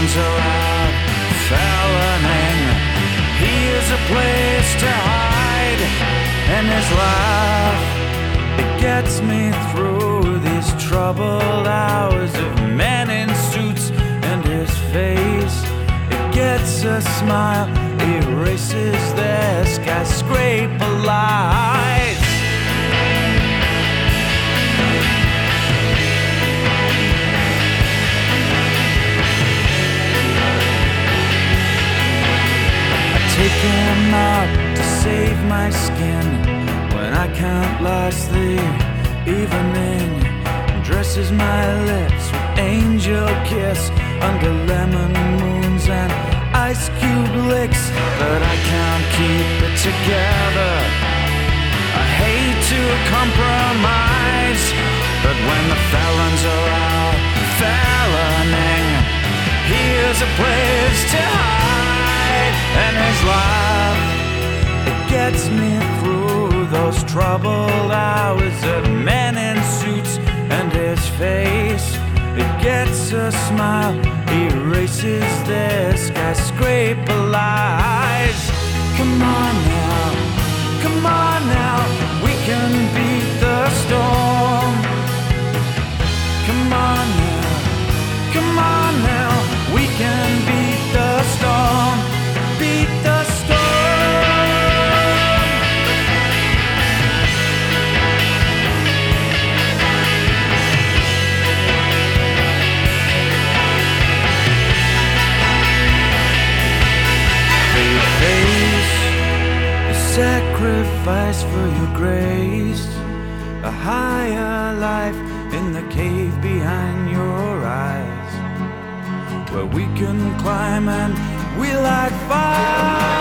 felons are out feloning. Here's a place to hide, and his laugh, it gets me through these troubled hours of men in suits, and his face, it gets a smile, erases their skyscraper lights. Take him out to save my skin when I can't last the evening. Dresses my lips with angel kiss under lemon moons and ice cube licks, but I can't keep it together. I hate to compromise, but when the felons are out feloning, here's a place to hide, and his laugh, it gets me through those troubled hours of men in suits, and his face, it gets a smile, erases their skyscraper lies. Come on now, we can beat the storm. Come on now, we can beat the storm. Beat the storm. They face a sacrifice for your grace, a higher life in the cave behind your eyes, where we can climb and we light fire.